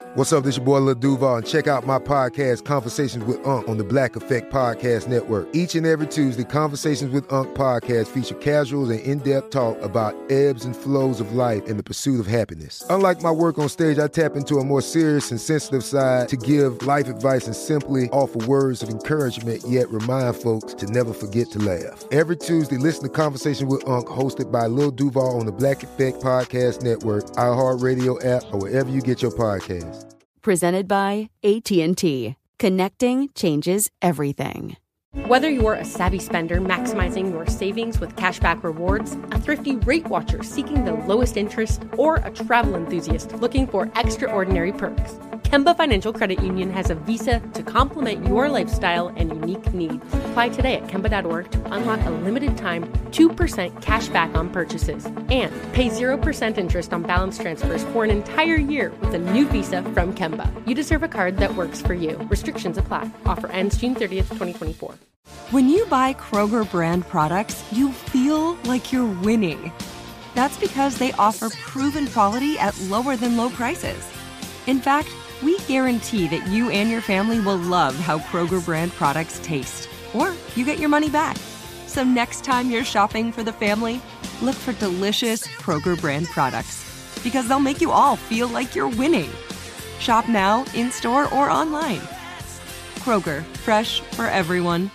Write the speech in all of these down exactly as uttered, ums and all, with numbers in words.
What's up, this your boy Lil Duval, and check out my podcast, Conversations with Unc, on the Black Effect Podcast Network. Each and every Tuesday, Conversations with Unc podcast feature casuals and in-depth talk about ebbs and flows of life and the pursuit of happiness. Unlike my work on stage, I tap into a more serious and sensitive side to give life advice and simply offer words of encouragement, yet remind folks to never forget to laugh. Every Tuesday, listen to Conversations with Unc, hosted by Lil Duval on the Black Effect Podcast Network, iHeartRadio app, or wherever you get your podcasts. Presented by A T and T. Connecting changes everything. Whether you're a savvy spender maximizing your savings with cashback rewards, a thrifty rate watcher seeking the lowest interest, or a travel enthusiast looking for extraordinary perks, Kemba Financial Credit Union has a visa to complement your lifestyle and unique needs. Apply today at Kemba dot org to unlock a limited time two percent cash back on purchases and pay zero percent interest on balance transfers for an entire year with a new visa from Kemba. You deserve a card that works for you. Restrictions apply. Offer ends June thirtieth, twenty twenty-four. When you buy Kroger brand products, you feel like you're winning. That's because they offer proven quality at lower than low prices. In fact, we guarantee that you and your family will love how Kroger brand products taste, or you get your money back. So next time you're shopping for the family, look for delicious Kroger brand products, because they'll make you all feel like you're winning. Shop now, in-store, or online. Kroger, fresh for everyone.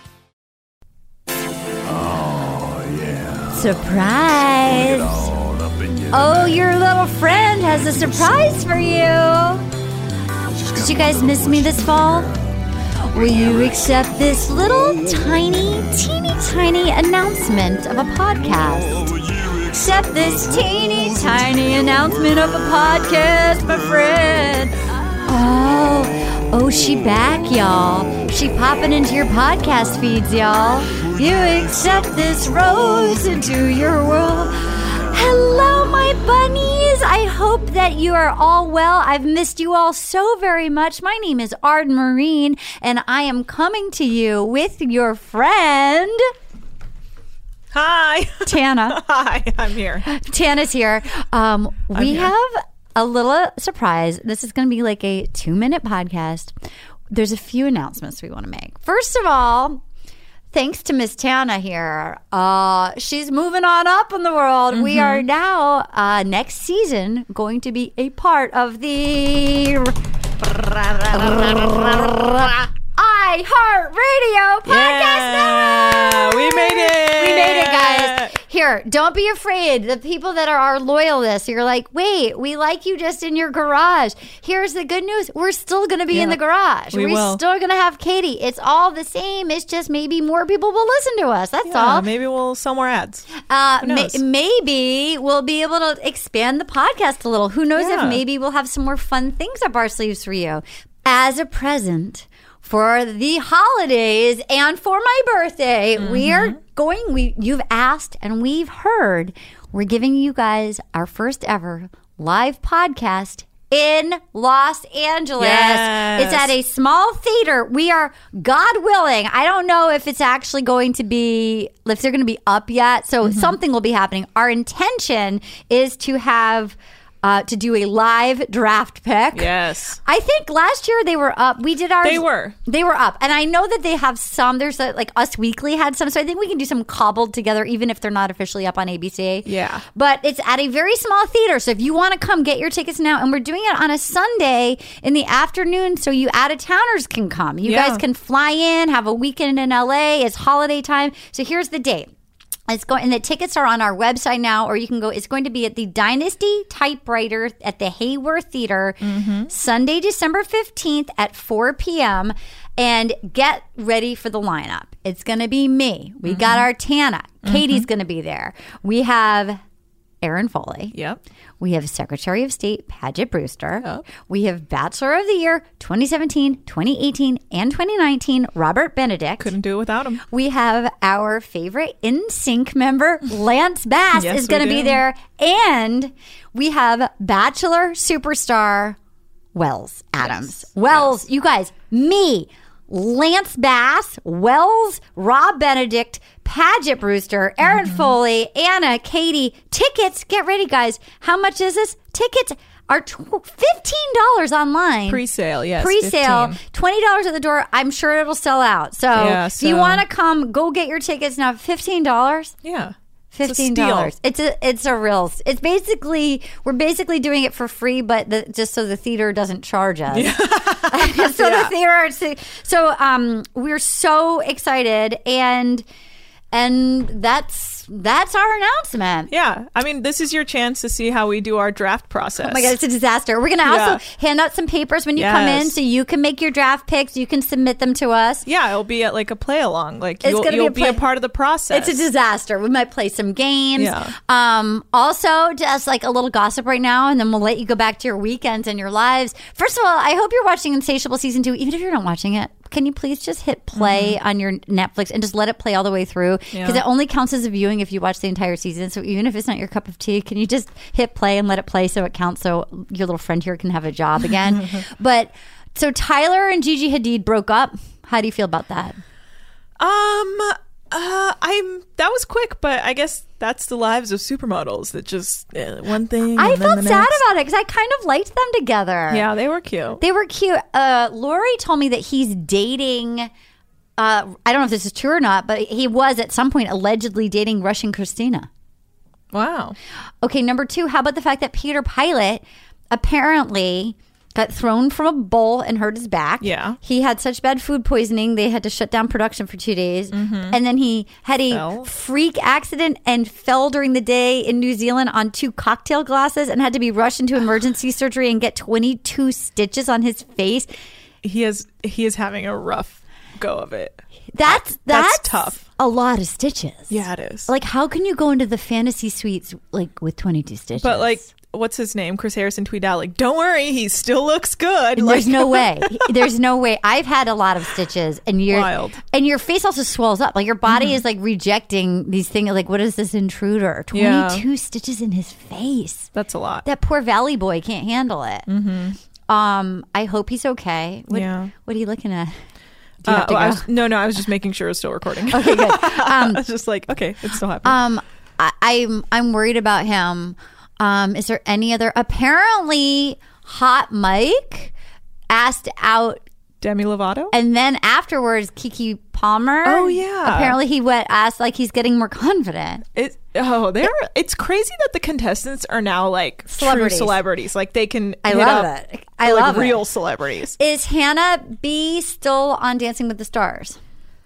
Oh, yeah. Surprise! Oh, your little friend has a surprise for you. Did you guys miss me this fall? Will you accept this little tiny, teeny tiny announcement of a podcast? Accept this teeny tiny announcement of a podcast, my friend. Oh, oh, she back, y'all. She popping into your podcast feeds, y'all. You accept this rose into your world. Hello, my bunnies. I hope that you are all well. I've missed you all so very much. My name is Arden Marine, and I am coming to you with your friend... Hi. Tana. Hi, I'm here. Tana's here. Um, we here. have a little surprise. This is going to be like a two-minute podcast. There's a few announcements we want to make. First of all... Thanks to Miss Tana here. Uh, she's moving on up in the world. Mm-hmm. We are now, uh, next season, going to be a part of the iHeartRadio Podcast yeah, Network. We made it. We made it, guys. Here, don't be afraid. The people that are our loyalists, you're like, wait, we like you just in your garage. Here's the good news. We're still going to be yeah, in the garage. We We're will. still going to have Katie. It's all the same. It's just maybe more people will listen to us. That's yeah, all. Maybe we'll sell more ads. Uh, Who knows? ma- maybe we'll be able to expand the podcast a little. Who knows Yeah. if maybe we'll have some more fun things up our sleeves for you. As a present for the holidays and for my birthday, mm-hmm. we are going, we you've asked and we've heard, we're giving you guys our first ever live podcast in Los Angeles. Yes. It's at a small theater. We are, God willing, I don't know if it's actually going to be, if they're going to be up yet. So mm-hmm. something will be happening. Our intention is to have Uh, to do a live draft pick. Yes. I think last year they were up. We did ours. They were. They were up. And I know that they have some. There's a, like Us Weekly had some. So I think we can do some cobbled together, even if they're not officially up on A B C. Yeah. But it's at a very small theater. So if you want to come, get your tickets now. And we're doing it on a Sunday in the afternoon so you out-of-towners can come. You Yeah. guys can fly in, have a weekend in L A. It's holiday time. So here's the date. It's going, and the tickets are on our website now, or you can go. It's going to be at the Dynasty Typewriter at the Hayworth Theater, mm-hmm. Sunday, December fifteenth at four p.m. And get ready for the lineup. It's going to be me. We mm-hmm. got our Tana. Katie's mm-hmm. going to be there. We have Aaron Foley. Yep. We have Secretary of State Paget Brewster. Yep. We have Bachelor of the Year twenty seventeen, twenty eighteen, and twenty nineteen, Robert Benedict. Couldn't do it without him. We have our favorite N Sync member, Lance Bass, Yes, is going to we be do. there. And we have Bachelor superstar Wells Adams. Yes. Wells, Yes. you guys, me, Lance Bass, Wells, Rob Benedict, Paget Brewster, Aaron mm-hmm. Foley, Anna, Katie. Tickets, get ready, guys. How much is this? Tickets, are fifteen dollars online. Pre-sale, yes. Pre-sale, fifteen. twenty dollars at the door. I'm sure it'll sell out. So, Yeah, if you so- want to come, go get your tickets now. fifteen dollars. Yeah. Fifteen dollars. It's a it's a real. It's basically we're basically doing it for free, but the, just so the theater doesn't charge us. Yeah. so Yeah. the theater. So, so um, we're so excited, and and that's that's our announcement. Yeah. I mean, this is your chance to see how we do our draft process. Oh my God, it's a disaster. We're going to also Yeah. hand out some papers when you come in Yes. so you can make your draft picks. You can submit them to us. Yeah, it'll be at like a play along. Like It's you'll, gonna be you'll a be, play- a part of the process. It's a disaster. We might play some games. Yeah. Um, also, just like a little gossip right now, and then we'll let you go back to your weekends and your lives. First of all, I hope you're watching Insatiable Season two. Even if you're not watching it, can you please just hit play Mm-hmm. on your Netflix and just let it play all the way through? Because Yeah. it only counts as a viewing if you watch the entire season. So even if it's not your cup of tea, can you just hit play and let it play so it counts so your little friend here can have a job again? But so Tyler and Gigi Hadid broke up. How do you feel about that? Um, uh, I'm. That was quick, but I guess that's the lives of supermodels. That just uh, one thing. I and then felt the sad next. about it because I kind of liked them together. Yeah, they were cute. They were cute. Uh, Lori told me that he's dating. Uh, I don't know if this is true or not, but he was at some point allegedly dating Russian Christina. Wow. Okay, number two, how about the fact that Peter Pilot apparently got thrown from a bowl and hurt his back. Yeah. He had such bad food poisoning, they had to shut down production for two days. And then he had a Fell. freak accident and fell during the day in New Zealand on two cocktail glasses and had to be rushed into emergency surgery and get twenty-two stitches on his face. He is. He is having a rough go of it. That's, That's that's, tough. a lot of stitches. Yeah, it is. Like, how can you go into the fantasy suites like with twenty-two stitches? But like, what's his name? Chris Harrison tweeted out like, "Don't worry, he still looks good." There's Like, no way. There's no way. I've had a lot of stitches, and your Wild. and your face also swells up. Like your body is like rejecting these things. Like, what is this intruder? Yeah. Twenty-two stitches in his face. That's a lot. That poor Valley boy can't handle it. Mm-hmm. Um, I hope he's okay. What, Yeah. What are you looking at? Do you Uh, have to oh, I go? was, no, no, I was just making sure it's still recording. Okay, good. I was just like, okay, it's still happening. Um, I, I'm I'm worried about him. Um, is there any other? Apparently, Hot Mike asked out, Demi Lovato. and then afterwards, Kiki Palmer. Oh, yeah. Apparently, he went asked like he's getting more confident. It, oh, they're. It's crazy that the contestants are now like Celebrities. true celebrities. Like they can. I hit love up it. I like love it. real celebrities. Is Hannah B still on Dancing with the Stars?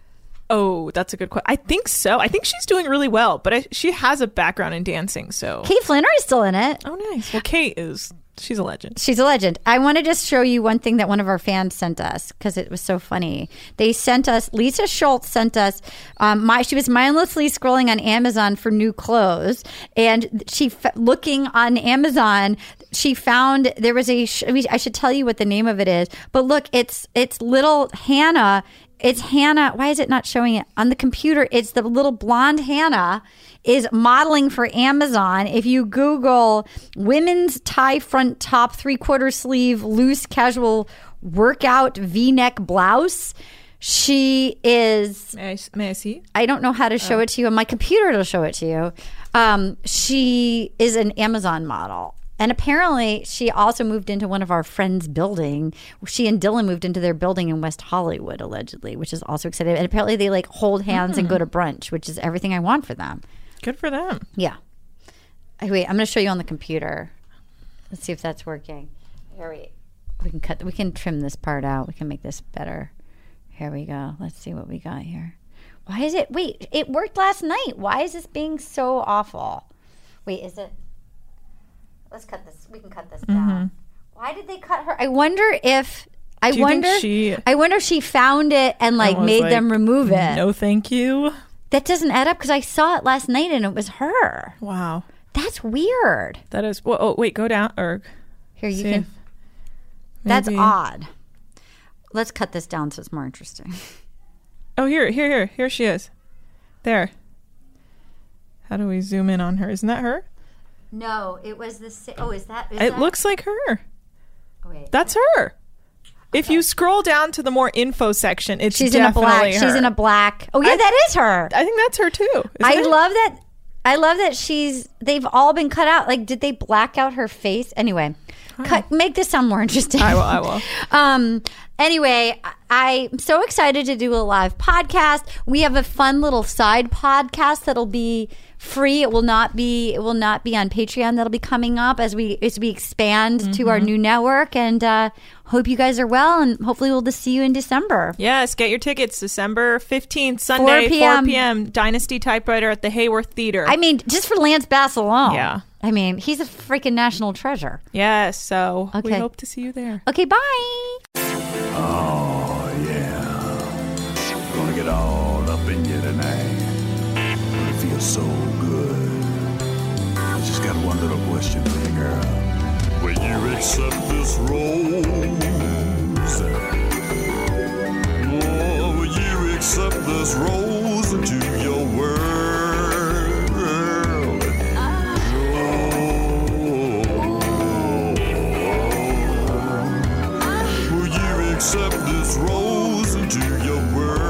Oh, that's a good question. I think so. I think she's doing really well, but I, she has a background in dancing. So. Kate Flannery's still in it. Oh, nice. Well, Kate is. She's a legend. She's a legend. I want to just show you one thing that one of our fans sent us because it was so funny. They sent us, Lisa Schultz sent us, um, my she was mindlessly scrolling on Amazon for new clothes. And she, f- looking on Amazon, she found there was a, sh- I should tell you what the name of it is. But look, it's it's little Hannah. It's Hannah. Why is it not showing it on the computer? It's the little blonde Hannah is modeling for Amazon. If you Google women's tie front top, three quarter sleeve, loose casual workout V-neck blouse, she is, May I, may I see? I don't know how to show it to you. On my computer, it'll show it to you. Um, she is an Amazon model. And apparently, she also moved into one of our friends' building. She and Dylan moved into their building in West Hollywood, allegedly, which is also exciting. And apparently, they like hold hands mm. and go to brunch, which is everything I want for them. Good for them. Yeah. Wait, I'm going to show you on the computer. Let's see if that's working. Here we we can cut. We can trim this part out. We can make this better. Here we go. Let's see what we got here. Why is it? Wait, it worked last night. Why is this being so awful? Wait, is it? Let's cut this. We can cut this down. Mm-hmm. Why did they cut her? I wonder if. I Do you wonder. think she, I wonder if she found it and like made like, them remove it. No, thank you. That doesn't add up because I saw it last night and it was her. Wow, that's weird. That is. Well, oh, wait, go down or here you can. That's odd. Let's cut this down so it's more interesting. Oh, here, here, here, here she is. There. How do we zoom in on her? Isn't that her? No, it was the same. Oh, is that? Is it that? looks like her. Oh, wait. That's her. If you scroll down to the more info section, it's she's definitely in a black. her. She's in a black. Oh yeah, I, that is her. I think that's her too. I it? love that. I love that she's, they've all been cut out. Like, did they black out her face? Anyway, cut, make this sound more interesting. I will, I will. um, anyway, I- I'm so excited to do a live podcast. We have a fun little side podcast that'll be free. It will not be, it will not be on Patreon. That'll be coming up as we, as we expand mm-hmm. to our new network. And, uh, hope you guys are well, and hopefully we'll just see you in December. Yes, get your tickets December fifteenth, Sunday, four p.m. Dynasty Typewriter at the Hayworth Theater. I mean, just for Lance Bass alone. Yeah. I mean, he's a freaking national treasure. Yes, so okay. we hope to see you there. Okay, bye. Oh, yeah. Gonna get all up in you tonight. Gonna feel so good. I just got one little question for you, girl. Will you accept this rose? Oh, will you accept this rose into your world? Oh, will you accept this rose into your world?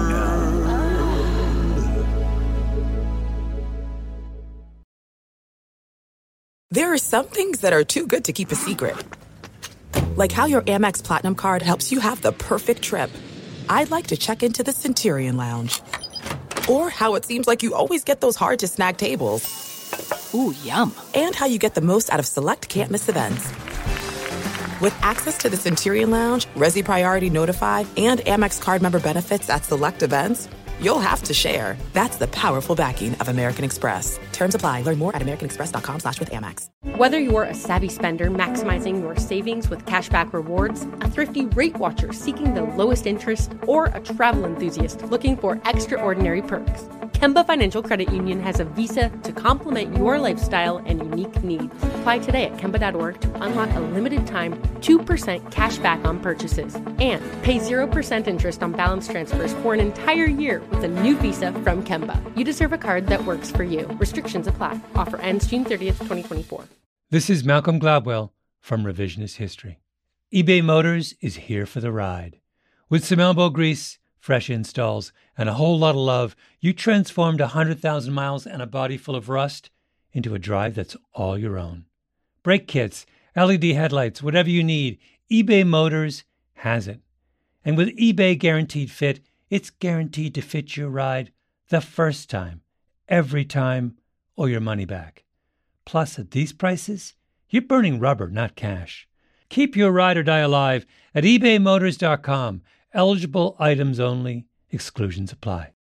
There are some things that are too good to keep a secret. Like how your Amex Platinum card helps you have the perfect trip. I'd like to check into the Centurion Lounge. Or how it seems like you always get those hard-to-snag tables. Ooh, yum. And how you get the most out of select can't-miss events. With access to the Centurion Lounge, Resi Priority Notify, and Amex card member benefits at select events, you'll have to share. That's the powerful backing of American Express. Terms apply. Learn more at americanexpress.com slash with Amex. Whether you're a savvy spender maximizing your savings with cashback rewards, a thrifty rate watcher seeking the lowest interest, or a travel enthusiast looking for extraordinary perks, Kemba Financial Credit Union has a visa to complement your lifestyle and unique needs. Apply today at Kemba dot org to unlock a limited time two percent cash back on purchases and pay zero percent interest on balance transfers for an entire year with a new visa from Kemba. You deserve a card that works for you. Restrictions apply. Offer ends June thirtieth, twenty twenty-four. This is Malcolm Gladwell from Revisionist History. eBay Motors is here for the ride. With some elbow grease, fresh installs, and a whole lot of love, you transformed one hundred thousand miles and a body full of rust into a drive that's all your own. Brake kits, L E D headlights, whatever you need, eBay Motors has it. And with eBay Guaranteed Fit, it's guaranteed to fit your ride the first time, every time, or your money back. Plus, at these prices, you're burning rubber, not cash. Keep your ride or die alive at ebay motors dot com. Eligible items only. Exclusions apply.